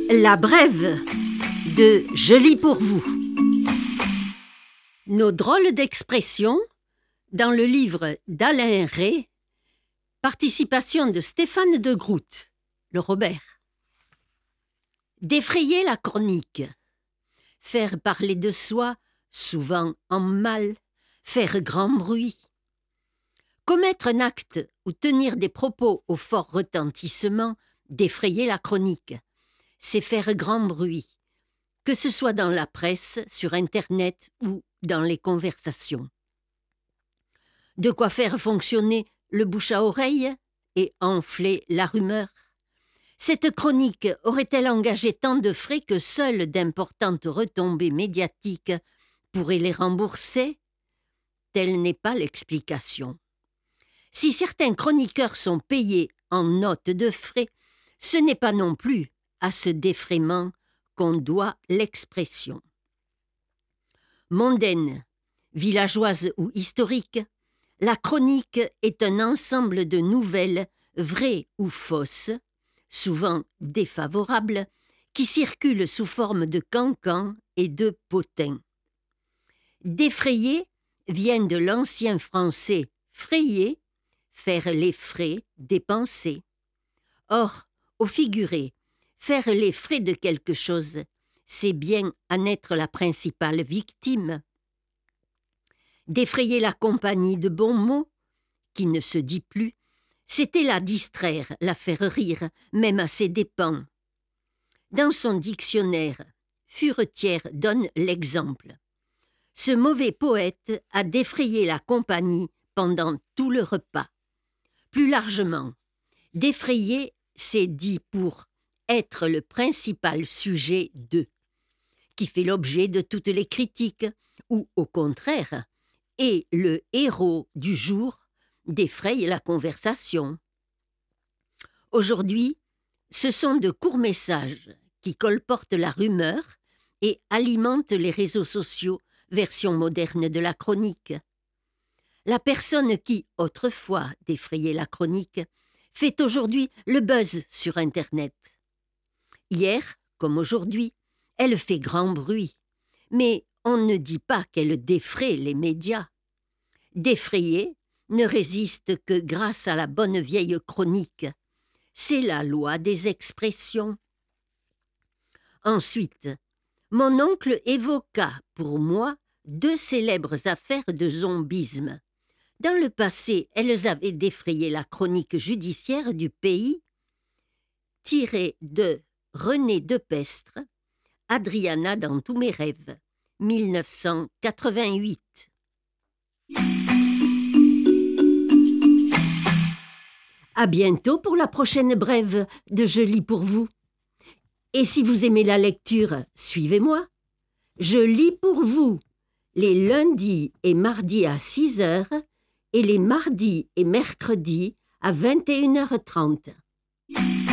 La brève de Je lis pour vous. Nos drôles d'expressions dans le livre d'Alain Rey, participation de Stéphane de Groot, le Robert. Défrayer la chronique, faire parler de soi, souvent en mal, faire grand bruit. Commettre un acte ou tenir des propos au fort retentissement, défrayer la chronique, c'est faire grand bruit, que ce soit dans la presse, sur Internet ou dans les conversations. De quoi faire fonctionner le bouche à oreille et enfler la rumeur. Cette chronique aurait-elle engagé tant de frais que seules d'importantes retombées médiatiques pourraient les rembourser? Telle n'est pas l'explication. Si certains chroniqueurs sont payés en notes de frais, ce n'est pas non plus à ce défraiement qu'on doit l'expression. Mondaine, villageoise ou historique, la chronique est un ensemble de nouvelles, vraies ou fausses, souvent défavorables, qui circulent sous forme de cancans et de potins. Défrayer vient de l'ancien français frayer, faire les frais, dépenser. Or, au figuré, faire les frais de quelque chose, c'est bien en être la principale victime. Défrayer la compagnie de bons mots, qui ne se dit plus, c'était la distraire, la faire rire, même à ses dépens. Dans son dictionnaire, Furetière donne l'exemple. Ce mauvais poète a défrayé la compagnie pendant tout le repas. Plus largement, défrayer, c'est dit pour être le principal sujet de, qui fait l'objet de toutes les critiques, ou au contraire, est le héros du jour, défraye la conversation. Aujourd'hui, ce sont de courts messages qui colportent la rumeur et alimentent les réseaux sociaux, version moderne de la chronique. La personne qui, autrefois, défrayait la chronique, fait aujourd'hui le buzz sur Internet. Hier, comme aujourd'hui, elle fait grand bruit, mais on ne dit pas qu'elle défraie les médias. Défrayer ne résiste que grâce à la bonne vieille chronique. C'est la loi des expressions. Ensuite, mon oncle évoqua, pour moi, 2 célèbres affaires de zombisme. Dans le passé, elles avaient défrayé la chronique judiciaire du pays, tirée de René Depestre, Adriana dans tous mes rêves, 1988. À bientôt pour la prochaine brève de Je lis pour vous. Et si vous aimez la lecture, suivez-moi. Je lis pour vous les lundis et mardis à 6h et les mardis et mercredis à 21h30.